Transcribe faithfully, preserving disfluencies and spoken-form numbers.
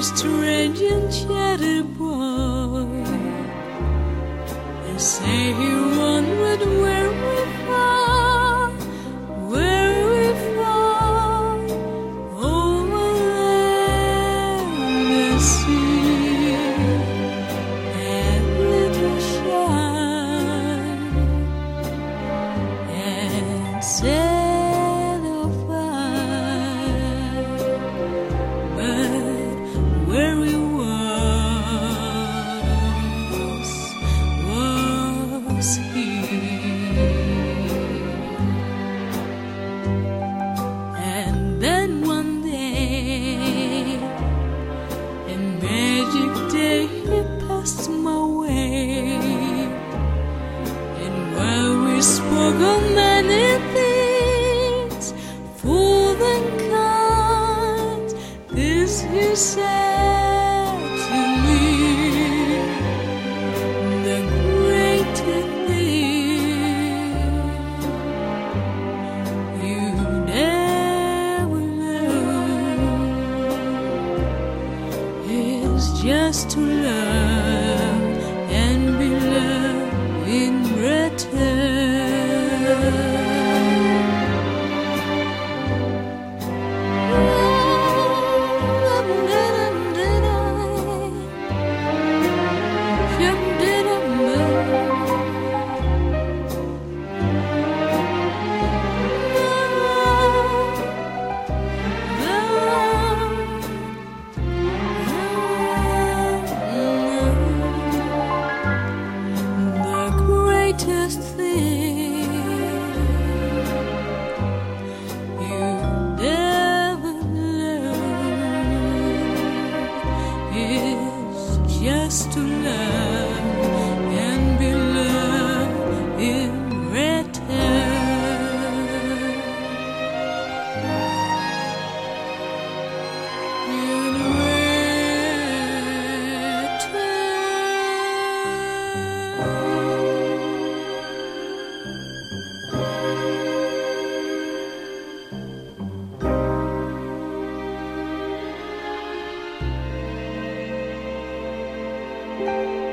strange enchanted boy. They say he wondered where we fall, where we fall, over there in the sea. That little shine and sail of fire, but where we was, was here. And then one day, a magic day, he passed my way. And while we spoke of many things, full and kind, this he said to me: the greatest thing you'd ever learn is just to love and be loved in return. The greatest thing you'd ever learn is just to love and be loved in return. In return.